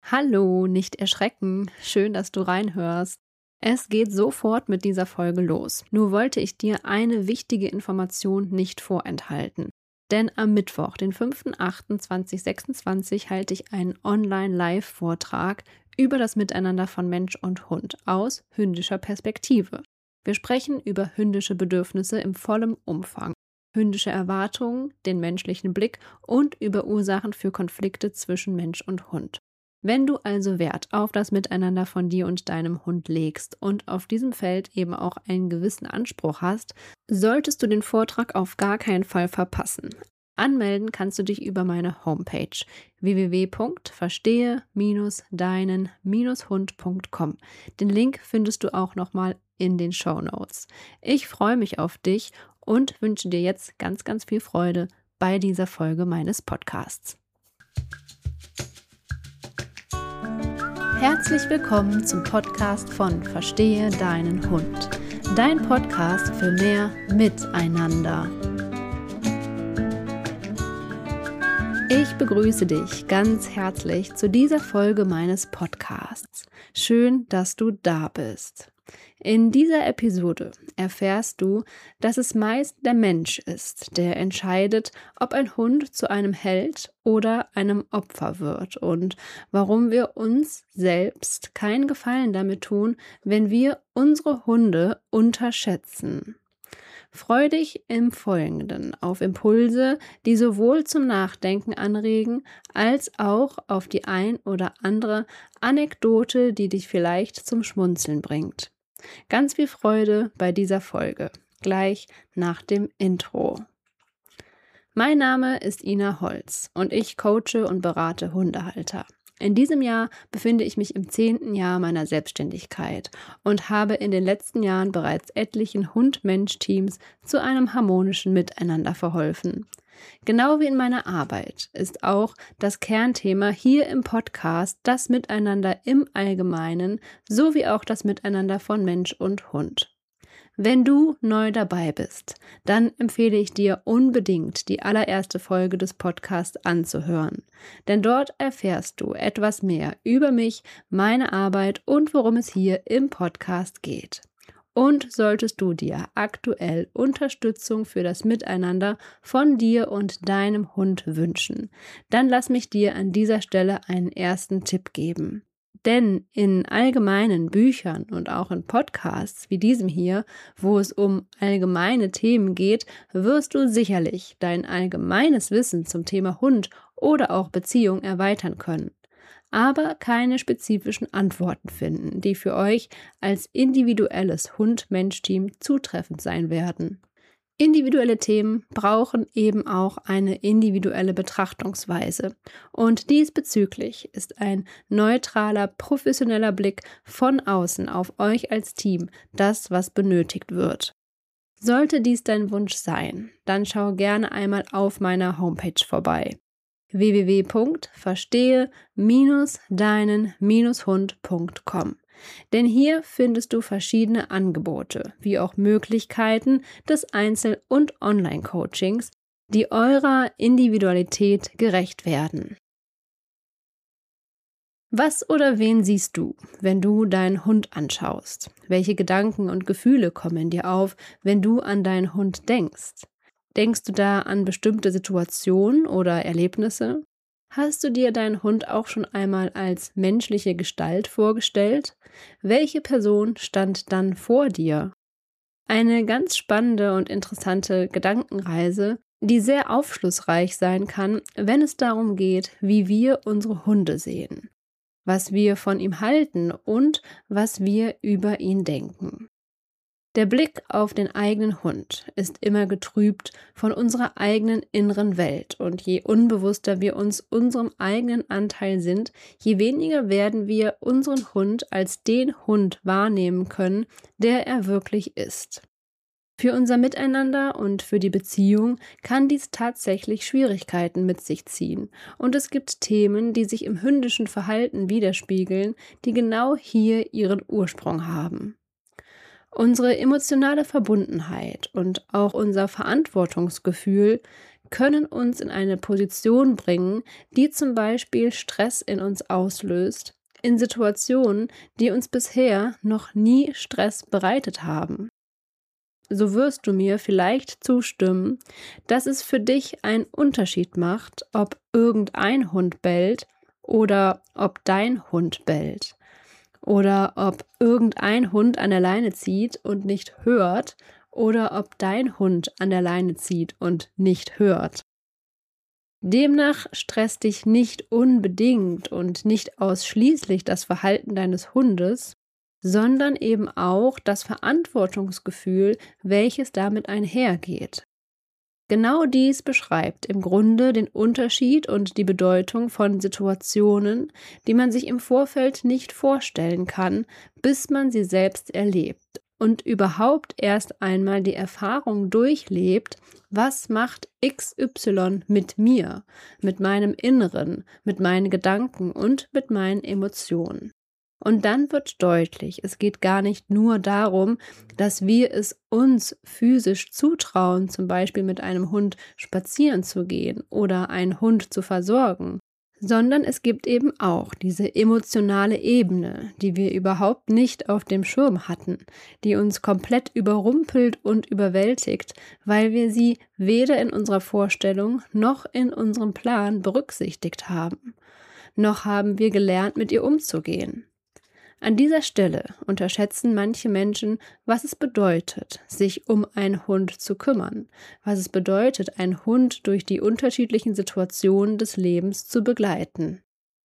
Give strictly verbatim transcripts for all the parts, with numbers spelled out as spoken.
Hallo, nicht erschrecken. Schön, dass du reinhörst. Es geht sofort mit dieser Folge los. Nur wollte ich dir eine wichtige Information nicht vorenthalten. Denn am Mittwoch, den fünften achten zweitausendsechsundzwanzig, halte ich einen Online-Live-Vortrag über das Miteinander von Mensch und Hund aus hündischer Perspektive. Wir sprechen über hündische Bedürfnisse im vollen Umfang, hündische Erwartungen, den menschlichen Blick und über Ursachen für Konflikte zwischen Mensch und Hund. Wenn du also Wert auf das Miteinander von dir und deinem Hund legst und auf diesem Feld eben auch einen gewissen Anspruch hast, solltest du den Vortrag auf gar keinen Fall verpassen. Anmelden kannst du dich über meine Homepage w w w punkt verstehe deinen hund punkt com. Den Link findest du auch nochmal in den Shownotes. Ich freue mich auf dich und wünsche dir jetzt ganz, ganz viel Freude bei dieser Folge meines Podcasts. Herzlich willkommen zum Podcast von Verstehe deinen Hund. Dein Podcast für mehr Miteinander. Ich begrüße dich ganz herzlich zu dieser Folge meines Podcasts. Schön, dass du da bist. In dieser Episode erfährst du, dass es meist der Mensch ist, der entscheidet, ob ein Hund zu einem Held oder einem Opfer wird und warum wir uns selbst keinen Gefallen damit tun, wenn wir unsere Hunde unterschätzen. Freu dich im Folgenden auf Impulse, die sowohl zum Nachdenken anregen, als auch auf die ein oder andere Anekdote, die dich vielleicht zum Schmunzeln bringt. Ganz viel Freude bei dieser Folge, gleich nach dem Intro. Mein Name ist Ina Holz und ich coache und berate Hundehalter. In diesem Jahr befinde ich mich im zehnten Jahr meiner Selbstständigkeit und habe in den letzten Jahren bereits etlichen Hund-Mensch-Teams zu einem harmonischen Miteinander verholfen. Genau wie in meiner Arbeit ist auch das Kernthema hier im Podcast das Miteinander im Allgemeinen sowie auch das Miteinander von Mensch und Hund. Wenn du neu dabei bist, dann empfehle ich dir unbedingt, die allererste Folge des Podcasts anzuhören. Denn dort erfährst du etwas mehr über mich, meine Arbeit und worum es hier im Podcast geht. Und solltest du dir aktuell Unterstützung für das Miteinander von dir und deinem Hund wünschen, dann lass mich dir an dieser Stelle einen ersten Tipp geben. Denn in allgemeinen Büchern und auch in Podcasts wie diesem hier, wo es um allgemeine Themen geht, wirst du sicherlich dein allgemeines Wissen zum Thema Hund oder auch Beziehung erweitern können, aber keine spezifischen Antworten finden, die für euch als individuelles Hund-Mensch-Team zutreffend sein werden. Individuelle Themen brauchen eben auch eine individuelle Betrachtungsweise und diesbezüglich ist ein neutraler, professioneller Blick von außen auf euch als Team das, was benötigt wird. Sollte dies dein Wunsch sein, dann schau gerne einmal auf meiner Homepage vorbei w w w punkt verstehe deinen hund punkt com. Denn hier findest du verschiedene Angebote, wie auch Möglichkeiten des Einzel- und Online-Coachings, die eurer Individualität gerecht werden. Was oder wen siehst du, wenn du deinen Hund anschaust? Welche Gedanken und Gefühle kommen in dir auf, wenn du an deinen Hund denkst? Denkst du da an bestimmte Situationen oder Erlebnisse? Hast du dir deinen Hund auch schon einmal als menschliche Gestalt vorgestellt? Welche Person stand dann vor dir? Eine ganz spannende und interessante Gedankenreise, die sehr aufschlussreich sein kann, wenn es darum geht, wie wir unsere Hunde sehen, was wir von ihm halten und was wir über ihn denken. Der Blick auf den eigenen Hund ist immer getrübt von unserer eigenen inneren Welt und je unbewusster wir uns unserem eigenen Anteil sind, je weniger werden wir unseren Hund als den Hund wahrnehmen können, der er wirklich ist. Für unser Miteinander und für die Beziehung kann dies tatsächlich Schwierigkeiten mit sich ziehen und es gibt Themen, die sich im hündischen Verhalten widerspiegeln, die genau hier ihren Ursprung haben. Unsere emotionale Verbundenheit und auch unser Verantwortungsgefühl können uns in eine Position bringen, die zum Beispiel Stress in uns auslöst, in Situationen, die uns bisher noch nie Stress bereitet haben. So wirst du mir vielleicht zustimmen, dass es für dich einen Unterschied macht, ob irgendein Hund bellt oder ob dein Hund bellt. Oder ob irgendein Hund an der Leine zieht und nicht hört oder ob dein Hund an der Leine zieht und nicht hört. Demnach stresst dich nicht unbedingt und nicht ausschließlich das Verhalten deines Hundes, sondern eben auch das Verantwortungsgefühl, welches damit einhergeht. Genau dies beschreibt im Grunde den Unterschied und die Bedeutung von Situationen, die man sich im Vorfeld nicht vorstellen kann, bis man sie selbst erlebt und überhaupt erst einmal die Erfahrung durchlebt, was macht X Y mit mir, mit meinem Inneren, mit meinen Gedanken und mit meinen Emotionen. Und dann wird deutlich, es geht gar nicht nur darum, dass wir es uns physisch zutrauen, zum Beispiel mit einem Hund spazieren zu gehen oder einen Hund zu versorgen, sondern es gibt eben auch diese emotionale Ebene, die wir überhaupt nicht auf dem Schirm hatten, die uns komplett überrumpelt und überwältigt, weil wir sie weder in unserer Vorstellung noch in unserem Plan berücksichtigt haben. Noch haben wir gelernt, mit ihr umzugehen. An dieser Stelle unterschätzen manche Menschen, was es bedeutet, sich um einen Hund zu kümmern, was es bedeutet, einen Hund durch die unterschiedlichen Situationen des Lebens zu begleiten.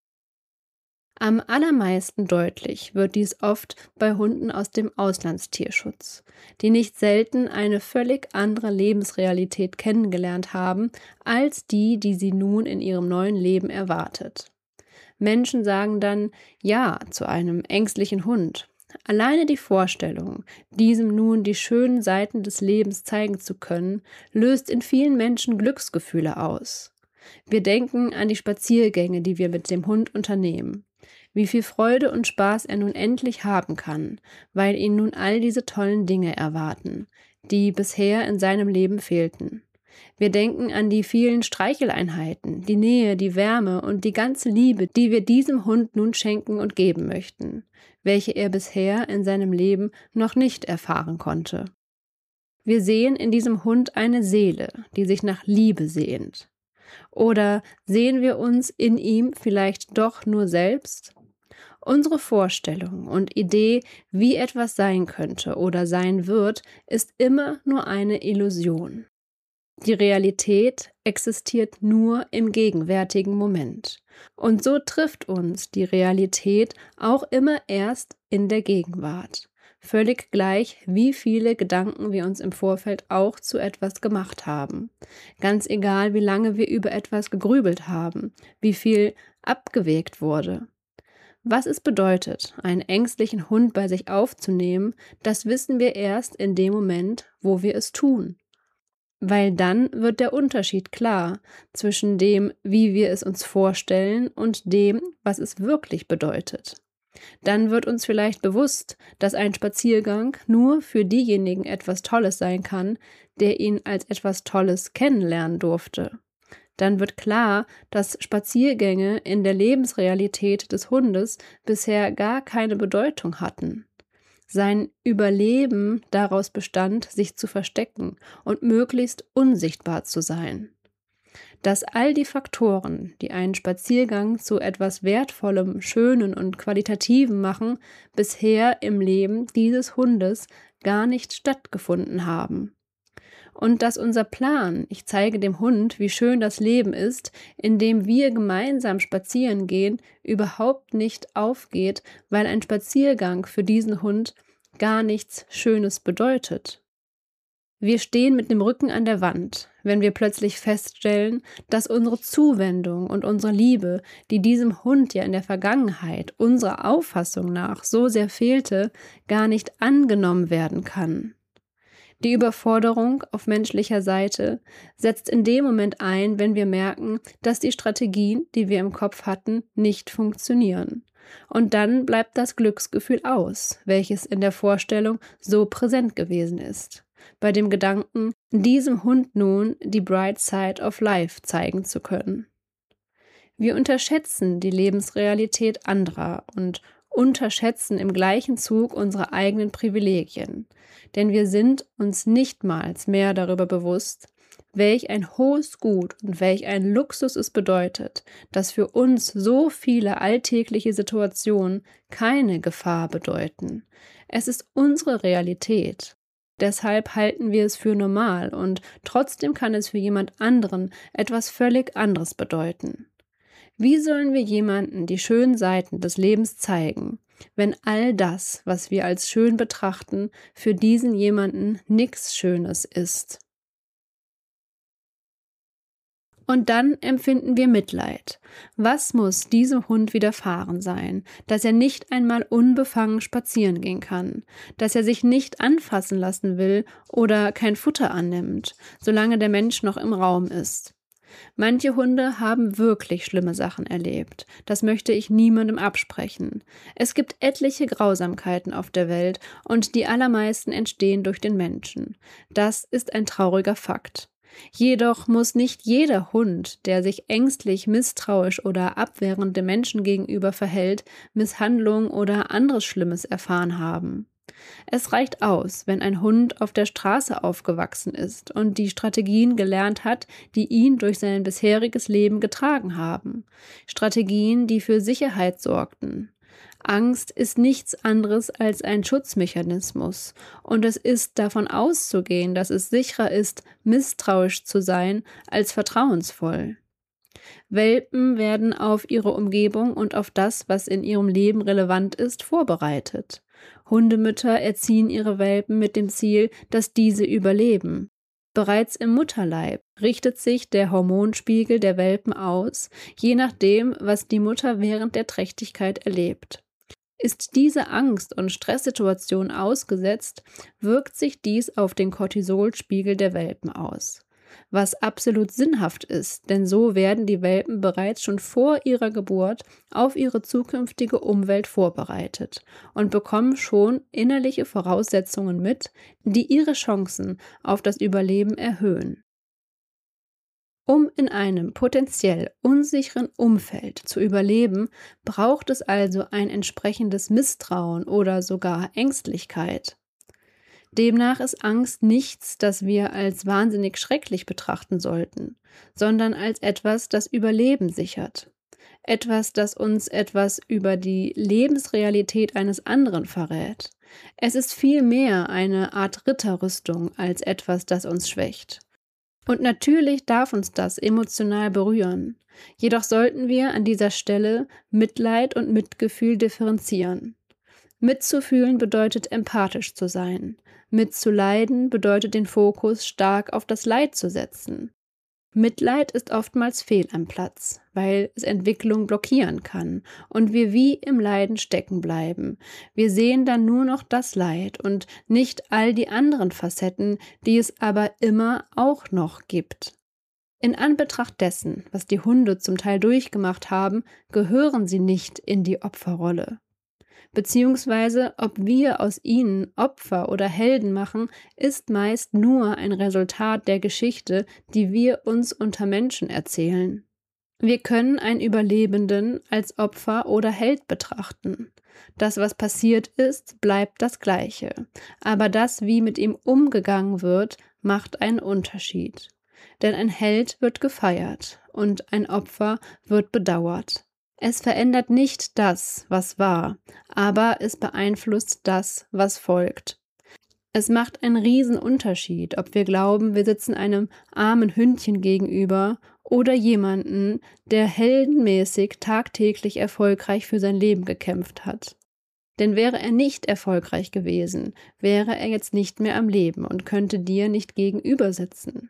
Am allermeisten deutlich wird dies oft bei Hunden aus dem Auslandstierschutz, die nicht selten eine völlig andere Lebensrealität kennengelernt haben, als die, die sie nun in ihrem neuen Leben erwartet. Menschen sagen dann Ja zu einem ängstlichen Hund. Alleine die Vorstellung, diesem nun die schönen Seiten des Lebens zeigen zu können, löst in vielen Menschen Glücksgefühle aus. Wir denken an die Spaziergänge, die wir mit dem Hund unternehmen. Wie viel Freude und Spaß er nun endlich haben kann, weil ihn nun all diese tollen Dinge erwarten, die bisher in seinem Leben fehlten. Wir denken an die vielen Streicheleinheiten, die Nähe, die Wärme und die ganze Liebe, die wir diesem Hund nun schenken und geben möchten, welche er bisher in seinem Leben noch nicht erfahren konnte. Wir sehen in diesem Hund eine Seele, die sich nach Liebe sehnt. Oder sehen wir uns in ihm vielleicht doch nur selbst? Unsere Vorstellung und Idee, wie etwas sein könnte oder sein wird, ist immer nur eine Illusion. Die Realität existiert nur im gegenwärtigen Moment. Und so trifft uns die Realität auch immer erst in der Gegenwart. Völlig gleich, wie viele Gedanken wir uns im Vorfeld auch zu etwas gemacht haben. Ganz egal, wie lange wir über etwas gegrübelt haben, wie viel abgewägt wurde. Was es bedeutet, einen ängstlichen Hund bei sich aufzunehmen, das wissen wir erst in dem Moment, wo wir es tun. Weil dann wird der Unterschied klar zwischen dem, wie wir es uns vorstellen und dem, was es wirklich bedeutet. Dann wird uns vielleicht bewusst, dass ein Spaziergang nur für diejenigen etwas Tolles sein kann, der ihn als etwas Tolles kennenlernen durfte. Dann wird klar, dass Spaziergänge in der Lebensrealität des Hundes bisher gar keine Bedeutung hatten. Sein Überleben daraus bestand, sich zu verstecken und möglichst unsichtbar zu sein. Dass all die Faktoren, die einen Spaziergang zu etwas Wertvollem, Schönen und Qualitativem machen, bisher im Leben dieses Hundes gar nicht stattgefunden haben. Und dass unser Plan, ich zeige dem Hund, wie schön das Leben ist, indem wir gemeinsam spazieren gehen, überhaupt nicht aufgeht, weil ein Spaziergang für diesen Hund gar nichts Schönes bedeutet. Wir stehen mit dem Rücken an der Wand, wenn wir plötzlich feststellen, dass unsere Zuwendung und unsere Liebe, die diesem Hund ja in der Vergangenheit unserer Auffassung nach so sehr fehlte, gar nicht angenommen werden kann. Die Überforderung auf menschlicher Seite setzt in dem Moment ein, wenn wir merken, dass die Strategien, die wir im Kopf hatten, nicht funktionieren. Und dann bleibt das Glücksgefühl aus, welches in der Vorstellung so präsent gewesen ist. Bei dem Gedanken, diesem Hund nun die Bright Side of Life zeigen zu können. Wir unterschätzen die Lebensrealität anderer und unterschätzen im gleichen Zug unsere eigenen Privilegien, denn wir sind uns nichtmals mehr darüber bewusst, welch ein hohes Gut und welch ein Luxus es bedeutet, dass für uns so viele alltägliche Situationen keine Gefahr bedeuten. Es ist unsere Realität. Deshalb halten wir es für normal und trotzdem kann es für jemand anderen etwas völlig anderes bedeuten. Wie sollen wir jemandem die schönen Seiten des Lebens zeigen, wenn all das, was wir als schön betrachten, für diesen jemanden nichts Schönes ist? Und dann empfinden wir Mitleid. Was muss diesem Hund widerfahren sein, dass er nicht einmal unbefangen spazieren gehen kann, dass er sich nicht anfassen lassen will oder kein Futter annimmt, solange der Mensch noch im Raum ist? Manche Hunde haben wirklich schlimme Sachen erlebt. Das möchte ich niemandem absprechen. Es gibt etliche Grausamkeiten auf der Welt und die allermeisten entstehen durch den Menschen. Das ist ein trauriger Fakt. Jedoch muss nicht jeder Hund, der sich ängstlich, misstrauisch oder abwehrend dem Menschen gegenüber verhält, Misshandlung oder anderes Schlimmes erfahren haben. Es reicht aus, wenn ein Hund auf der Straße aufgewachsen ist und die Strategien gelernt hat, die ihn durch sein bisheriges Leben getragen haben. Strategien, die für Sicherheit sorgten. Angst ist nichts anderes als ein Schutzmechanismus und es ist davon auszugehen, dass es sicherer ist, misstrauisch zu sein, als vertrauensvoll. Welpen werden auf ihre Umgebung und auf das, was in ihrem Leben relevant ist, vorbereitet. Hundemütter erziehen ihre Welpen mit dem Ziel, dass diese überleben. Bereits im Mutterleib richtet sich der Hormonspiegel der Welpen aus, je nachdem, was die Mutter während der Trächtigkeit erlebt. Ist diese Angst- und Stresssituation ausgesetzt, wirkt sich dies auf den Cortisolspiegel der Welpen aus. Was absolut sinnhaft ist, denn so werden die Welpen bereits schon vor ihrer Geburt auf ihre zukünftige Umwelt vorbereitet und bekommen schon innerliche Voraussetzungen mit, die ihre Chancen auf das Überleben erhöhen. Um in einem potenziell unsicheren Umfeld zu überleben, braucht es also ein entsprechendes Misstrauen oder sogar Ängstlichkeit. Demnach ist Angst nichts, das wir als wahnsinnig schrecklich betrachten sollten, sondern als etwas, das Überleben sichert. Etwas, das uns etwas über die Lebensrealität eines anderen verrät. Es ist vielmehr eine Art Ritterrüstung als etwas, das uns schwächt. Und natürlich darf uns das emotional berühren. Jedoch sollten wir an dieser Stelle Mitleid und Mitgefühl differenzieren. Mitzufühlen bedeutet empathisch zu sein. Mitzuleiden bedeutet den Fokus stark auf das Leid zu setzen. Mitleid ist oftmals fehl am Platz, weil es Entwicklung blockieren kann und wir wie im Leiden stecken bleiben. Wir sehen dann nur noch das Leid und nicht all die anderen Facetten, die es aber immer auch noch gibt. In Anbetracht dessen, was die Hunde zum Teil durchgemacht haben, gehören sie nicht in die Opferrolle. Beziehungsweise, ob wir aus ihnen Opfer oder Helden machen, ist meist nur ein Resultat der Geschichte, die wir uns unter Menschen erzählen. Wir können einen Überlebenden als Opfer oder Held betrachten. Das, was passiert ist, bleibt das Gleiche. Aber das, wie mit ihm umgegangen wird, macht einen Unterschied. Denn ein Held wird gefeiert und ein Opfer wird bedauert. Es verändert nicht das, was war, aber es beeinflusst das, was folgt. Es macht einen riesen Unterschied, ob wir glauben, wir sitzen einem armen Hündchen gegenüber oder jemanden, der heldenmäßig tagtäglich erfolgreich für sein Leben gekämpft hat. Denn wäre er nicht erfolgreich gewesen, wäre er jetzt nicht mehr am Leben und könnte dir nicht gegenüber sitzen.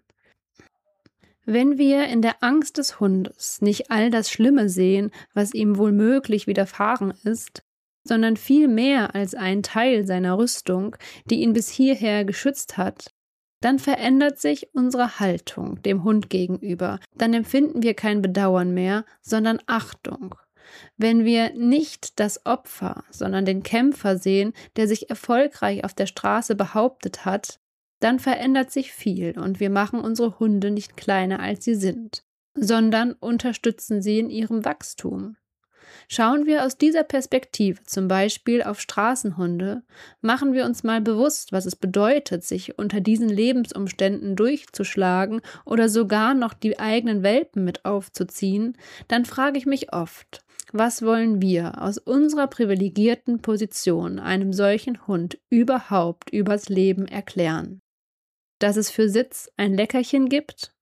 Wenn wir in der Angst des Hundes nicht all das Schlimme sehen, was ihm wohl möglich widerfahren ist, sondern viel mehr als einen Teil seiner Rüstung, die ihn bis hierher geschützt hat, dann verändert sich unsere Haltung dem Hund gegenüber. Dann empfinden wir kein Bedauern mehr, sondern Achtung. Wenn wir nicht das Opfer, sondern den Kämpfer sehen, der sich erfolgreich auf der Straße behauptet hat, dann verändert sich viel und wir machen unsere Hunde nicht kleiner, als sie sind, sondern unterstützen sie in ihrem Wachstum. Schauen wir aus dieser Perspektive zum Beispiel auf Straßenhunde, machen wir uns mal bewusst, was es bedeutet, sich unter diesen Lebensumständen durchzuschlagen oder sogar noch die eigenen Welpen mit aufzuziehen, dann frage ich mich oft, was wollen wir aus unserer privilegierten Position einem solchen Hund überhaupt übers Leben erklären? Dass es für Sitz ein Leckerchen gibt?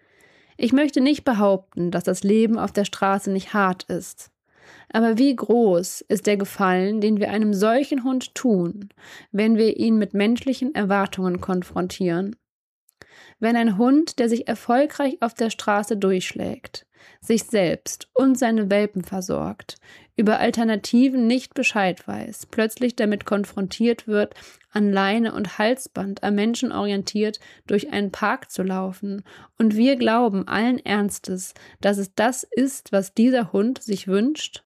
Ich möchte nicht behaupten, dass das Leben auf der Straße nicht hart ist. Aber wie groß ist der Gefallen, den wir einem solchen Hund tun, wenn wir ihn mit menschlichen Erwartungen konfrontieren? Wenn ein Hund, der sich erfolgreich auf der Straße durchschlägt, sich selbst und seine Welpen versorgt, über Alternativen nicht Bescheid weiß, plötzlich damit konfrontiert wird, an Leine und Halsband am Menschen orientiert durch einen Park zu laufen, und wir glauben allen Ernstes, dass es das ist, was dieser Hund sich wünscht?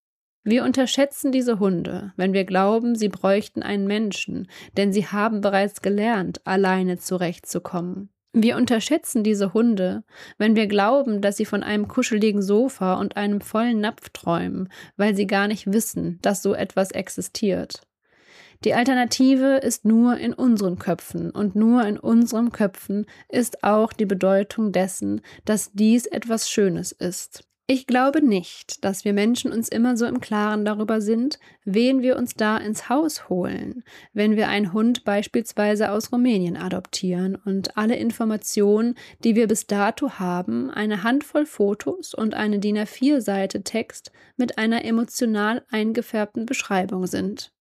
Wir unterschätzen diese Hunde, wenn wir glauben, sie bräuchten einen Menschen, denn sie haben bereits gelernt, alleine zurechtzukommen. Wir unterschätzen diese Hunde, wenn wir glauben, dass sie von einem kuscheligen Sofa und einem vollen Napf träumen, weil sie gar nicht wissen, dass so etwas existiert. Die Alternative ist nur in unseren Köpfen, und nur in unseren Köpfen ist auch die Bedeutung dessen, dass dies etwas Schönes ist. Ich glaube nicht, dass wir Menschen uns immer so im Klaren darüber sind, wen wir uns da ins Haus holen, wenn wir einen Hund beispielsweise aus Rumänien adoptieren und alle Informationen, die wir bis dato haben, eine Handvoll Fotos und eine D I N A vier Seite Text mit einer emotional eingefärbten Beschreibung sind.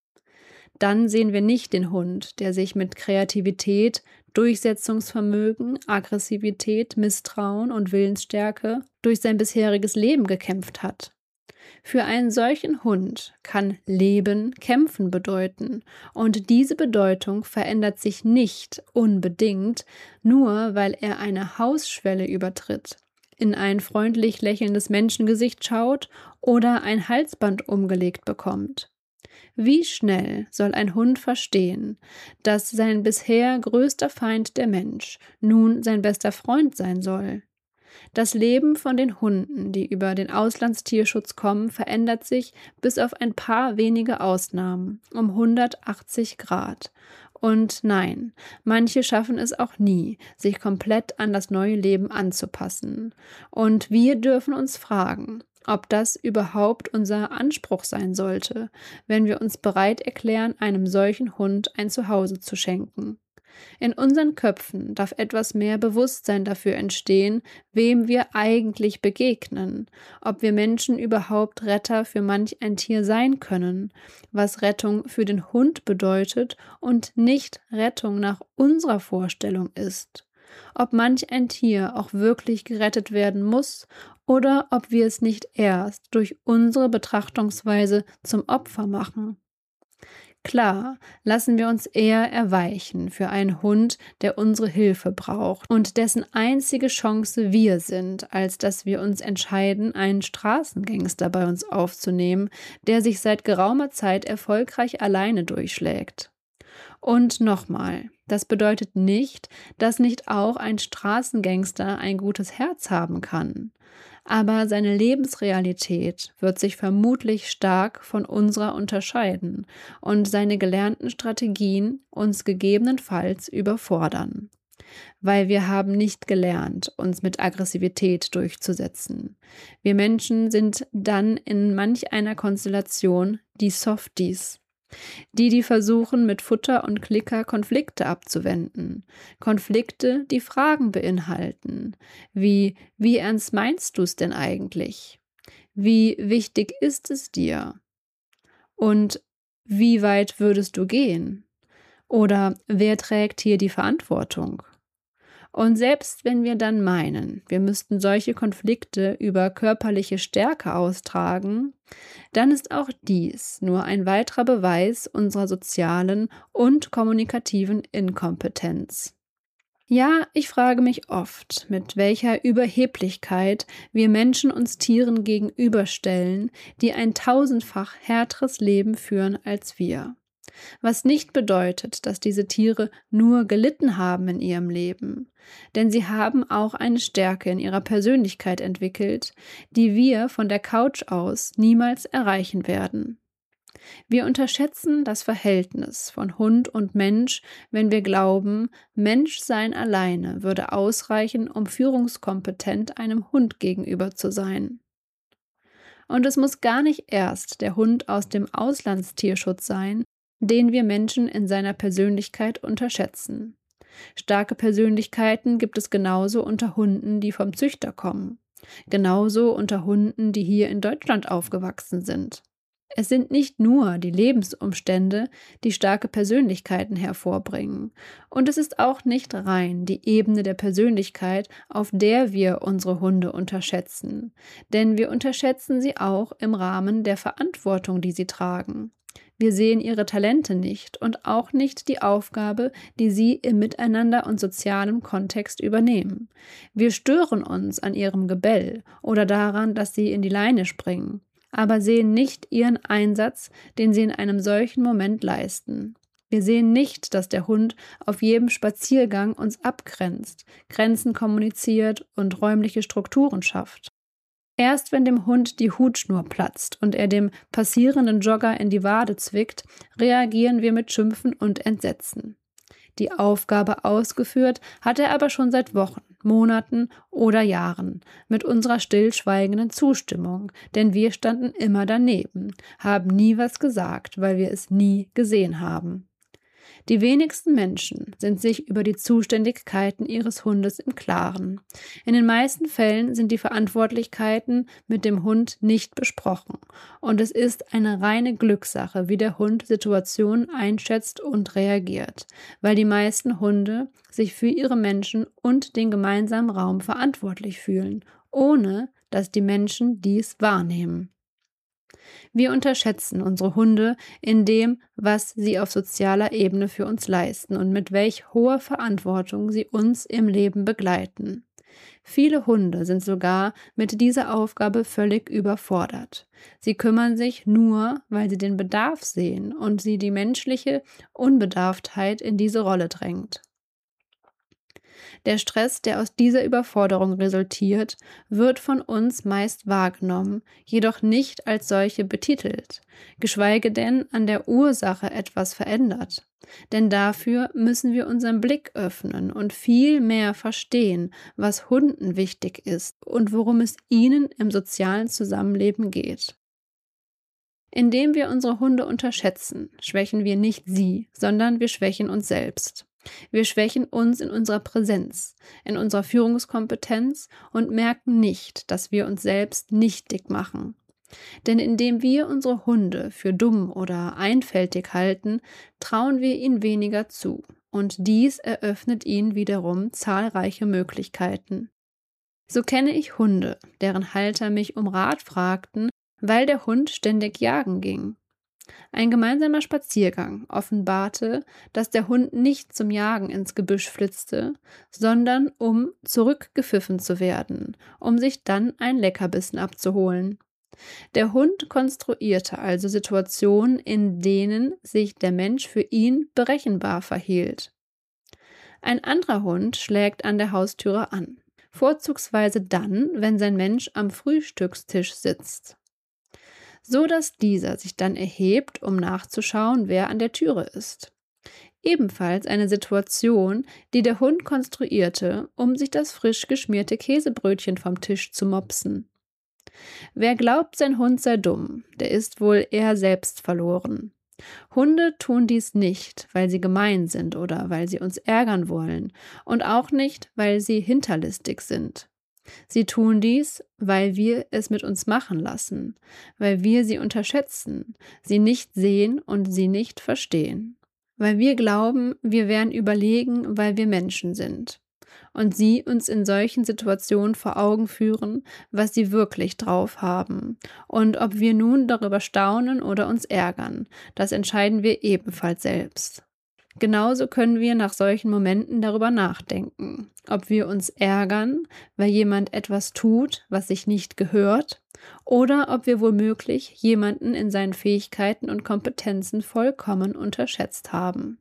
Dann sehen wir nicht den Hund, der sich mit Kreativität, Durchsetzungsvermögen, Aggressivität, Misstrauen und Willensstärke durch sein bisheriges Leben gekämpft hat. Für einen solchen Hund kann Leben Kämpfen bedeuten, und diese Bedeutung verändert sich nicht unbedingt, nur weil er eine Hausschwelle übertritt, in ein freundlich lächelndes Menschengesicht schaut oder ein Halsband umgelegt bekommt. Wie schnell soll ein Hund verstehen, dass sein bisher größter Feind, der Mensch, nun sein bester Freund sein soll? Das Leben von den Hunden, die über den Auslandstierschutz kommen, verändert sich bis auf ein paar wenige Ausnahmen um hundertachtzig Grad. Und nein, manche schaffen es auch nie, sich komplett an das neue Leben anzupassen. Und wir dürfen uns fragen, ob das überhaupt unser Anspruch sein sollte, wenn wir uns bereit erklären, einem solchen Hund ein Zuhause zu schenken. In unseren Köpfen darf etwas mehr Bewusstsein dafür entstehen, wem wir eigentlich begegnen, ob wir Menschen überhaupt Retter für manch ein Tier sein können, was Rettung für den Hund bedeutet und nicht Rettung nach unserer Vorstellung ist, ob manch ein Tier auch wirklich gerettet werden muss oder ob wir es nicht erst durch unsere Betrachtungsweise zum Opfer machen. Klar, lassen wir uns eher erweichen für einen Hund, der unsere Hilfe braucht und dessen einzige Chance wir sind, als dass wir uns entscheiden, einen Straßengangster bei uns aufzunehmen, der sich seit geraumer Zeit erfolgreich alleine durchschlägt. Und nochmal, das bedeutet nicht, dass nicht auch ein Straßengangster ein gutes Herz haben kann. Aber seine Lebensrealität wird sich vermutlich stark von unserer unterscheiden und seine gelernten Strategien uns gegebenenfalls überfordern. Weil wir haben nicht gelernt, uns mit Aggressivität durchzusetzen. Wir Menschen sind dann in manch einer Konstellation die Softies. Die, die versuchen, mit Futter und Klicker Konflikte abzuwenden. Konflikte, die Fragen beinhalten, wie, wie ernst meinst du es denn eigentlich? Wie wichtig ist es dir? Und wie weit würdest du gehen? Oder wer trägt hier die Verantwortung? Und selbst wenn wir dann meinen, wir müssten solche Konflikte über körperliche Stärke austragen, dann ist auch dies nur ein weiterer Beweis unserer sozialen und kommunikativen Inkompetenz. Ja, ich frage mich oft, mit welcher Überheblichkeit wir Menschen uns Tieren gegenüberstellen, die ein tausendfach härteres Leben führen als wir. Was nicht bedeutet, dass diese Tiere nur gelitten haben in ihrem Leben, denn sie haben auch eine Stärke in ihrer Persönlichkeit entwickelt, die wir von der Couch aus niemals erreichen werden. Wir unterschätzen das Verhältnis von Hund und Mensch, wenn wir glauben, Menschsein alleine würde ausreichen, um führungskompetent einem Hund gegenüber zu sein. Und es muss gar nicht erst der Hund aus dem Auslandstierschutz sein, den wir Menschen in seiner Persönlichkeit unterschätzen. Starke Persönlichkeiten gibt es genauso unter Hunden, die vom Züchter kommen. Genauso unter Hunden, die hier in Deutschland aufgewachsen sind. Es sind nicht nur die Lebensumstände, die starke Persönlichkeiten hervorbringen. Und es ist auch nicht rein die Ebene der Persönlichkeit, auf der wir unsere Hunde unterschätzen. Denn wir unterschätzen sie auch im Rahmen der Verantwortung, die sie tragen. Wir sehen ihre Talente nicht und auch nicht die Aufgabe, die sie im Miteinander und sozialem Kontext übernehmen. Wir stören uns an ihrem Gebell oder daran, dass sie in die Leine springen, aber sehen nicht ihren Einsatz, den sie in einem solchen Moment leisten. Wir sehen nicht, dass der Hund auf jedem Spaziergang uns abgrenzt, Grenzen kommuniziert und räumliche Strukturen schafft. Erst wenn dem Hund die Hutschnur platzt und er dem passierenden Jogger in die Wade zwickt, reagieren wir mit Schimpfen und Entsetzen. Die Aufgabe ausgeführt hat er aber schon seit Wochen, Monaten oder Jahren mit unserer stillschweigenden Zustimmung, denn wir standen immer daneben, haben nie was gesagt, weil wir es nie gesehen haben. Die wenigsten Menschen sind sich über die Zuständigkeiten ihres Hundes im Klaren. In den meisten Fällen sind die Verantwortlichkeiten mit dem Hund nicht besprochen und es ist eine reine Glückssache, wie der Hund Situationen einschätzt und reagiert, weil die meisten Hunde sich für ihre Menschen und den gemeinsamen Raum verantwortlich fühlen, ohne dass die Menschen dies wahrnehmen. Wir unterschätzen unsere Hunde in dem, was sie auf sozialer Ebene für uns leisten und mit welch hoher Verantwortung sie uns im Leben begleiten. Viele Hunde sind sogar mit dieser Aufgabe völlig überfordert. Sie kümmern sich nur, weil sie den Bedarf sehen und sie die menschliche Unbedarftheit in diese Rolle drängt. Der Stress, der aus dieser Überforderung resultiert, wird von uns meist wahrgenommen, jedoch nicht als solche betitelt, geschweige denn an der Ursache etwas verändert. Denn dafür müssen wir unseren Blick öffnen und viel mehr verstehen, was Hunden wichtig ist und worum es ihnen im sozialen Zusammenleben geht. Indem wir unsere Hunde unterschätzen, schwächen wir nicht sie, sondern wir schwächen uns selbst. Wir schwächen uns in unserer Präsenz, in unserer Führungskompetenz und merken nicht, dass wir uns selbst nichtig machen. Denn indem wir unsere Hunde für dumm oder einfältig halten, trauen wir ihnen weniger zu. Und dies eröffnet ihnen wiederum zahlreiche Möglichkeiten. So kenne ich Hunde, deren Halter mich um Rat fragten, weil der Hund ständig jagen ging. Ein gemeinsamer Spaziergang offenbarte, dass der Hund nicht zum Jagen ins Gebüsch flitzte, sondern um zurückgepfiffen zu werden, um sich dann ein Leckerbissen abzuholen. Der Hund konstruierte also Situationen, in denen sich der Mensch für ihn berechenbar verhielt. Ein anderer Hund schlägt an der Haustüre an, vorzugsweise dann, wenn sein Mensch am Frühstückstisch sitzt, so dass dieser sich dann erhebt, um nachzuschauen, wer an der Türe ist. Ebenfalls eine Situation, die der Hund konstruierte, um sich das frisch geschmierte Käsebrötchen vom Tisch zu mopsen. Wer glaubt, sein Hund sei dumm, der ist wohl eher selbst verloren. Hunde tun dies nicht, weil sie gemein sind oder weil sie uns ärgern wollen und auch nicht, weil sie hinterlistig sind. Sie tun dies, weil wir es mit uns machen lassen, weil wir sie unterschätzen, sie nicht sehen und sie nicht verstehen. Weil wir glauben, wir wären überlegen, weil wir Menschen sind. Und sie uns in solchen Situationen vor Augen führen, was sie wirklich drauf haben. Und ob wir nun darüber staunen oder uns ärgern, das entscheiden wir ebenfalls selbst. Genauso können wir nach solchen Momenten darüber nachdenken, ob wir uns ärgern, weil jemand etwas tut, was sich nicht gehört, oder ob wir womöglich jemanden in seinen Fähigkeiten und Kompetenzen vollkommen unterschätzt haben.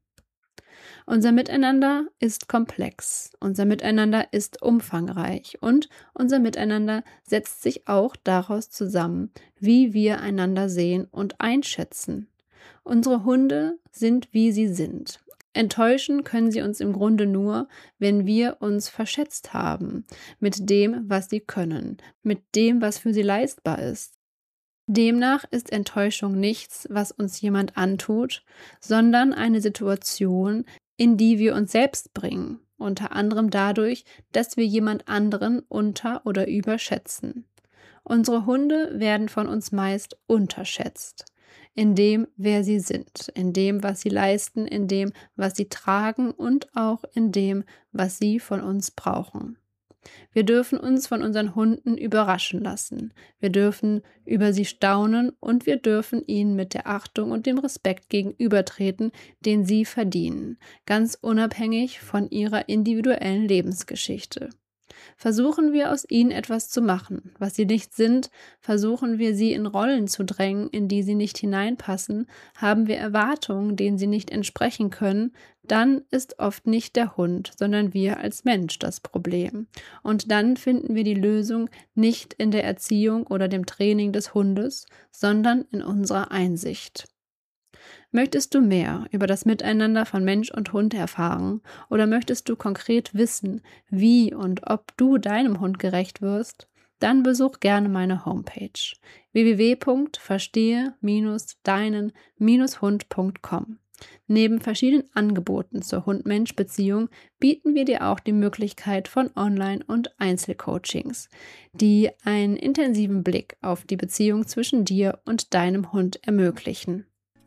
Unser Miteinander ist komplex, unser Miteinander ist umfangreich und unser Miteinander setzt sich auch daraus zusammen, wie wir einander sehen und einschätzen. Unsere Hunde sind, wie sie sind. Enttäuschen können sie uns im Grunde nur, wenn wir uns verschätzt haben mit dem, was sie können, mit dem, was für sie leistbar ist. Demnach ist Enttäuschung nichts, was uns jemand antut, sondern eine Situation, in die wir uns selbst bringen, unter anderem dadurch, dass wir jemand anderen unter- oder überschätzen. Unsere Hunde werden von uns meist unterschätzt. In dem, wer sie sind, in dem, was sie leisten, in dem, was sie tragen und auch in dem, was sie von uns brauchen. Wir dürfen uns von unseren Hunden überraschen lassen. Wir dürfen über sie staunen und wir dürfen ihnen mit der Achtung und dem Respekt gegenübertreten, den sie verdienen, ganz unabhängig von ihrer individuellen Lebensgeschichte. Versuchen wir aus ihnen etwas zu machen, was sie nicht sind, versuchen wir sie in Rollen zu drängen, in die sie nicht hineinpassen, haben wir Erwartungen, denen sie nicht entsprechen können, dann ist oft nicht der Hund, sondern wir als Mensch das Problem. Und dann finden wir die Lösung nicht in der Erziehung oder dem Training des Hundes, sondern in unserer Einsicht. Möchtest du mehr über das Miteinander von Mensch und Hund erfahren oder möchtest du konkret wissen, wie und ob du deinem Hund gerecht wirst? Dann besuch gerne meine Homepage w w w punkt verstehe deinen hund punkt com. Neben verschiedenen Angeboten zur Hund-Mensch-Beziehung bieten wir dir auch die Möglichkeit von Online- und Einzelcoachings, die einen intensiven Blick auf die Beziehung zwischen dir und deinem Hund ermöglichen.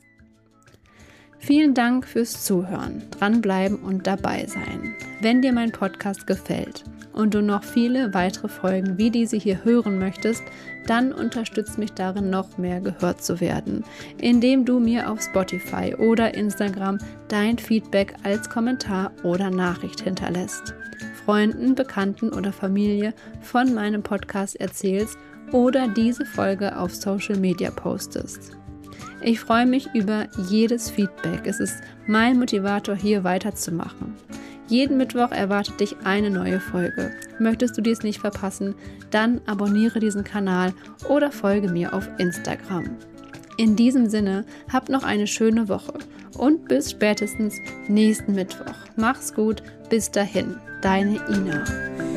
Vielen Dank fürs Zuhören, dranbleiben und dabei sein. Wenn dir mein Podcast gefällt und du noch viele weitere Folgen wie diese hier hören möchtest, dann unterstütz mich darin, noch mehr gehört zu werden, indem du mir auf Spotify oder Instagram dein Feedback als Kommentar oder Nachricht hinterlässt, Freunden, Bekannten oder Familie von meinem Podcast erzählst oder diese Folge auf Social Media postest. Ich freue mich über jedes Feedback. Es ist mein Motivator, hier weiterzumachen. Jeden Mittwoch erwartet dich eine neue Folge. Möchtest du dies nicht verpassen, dann abonniere diesen Kanal oder folge mir auf Instagram. In diesem Sinne, hab noch eine schöne Woche und bis spätestens nächsten Mittwoch. Mach's gut, bis dahin, deine Ina.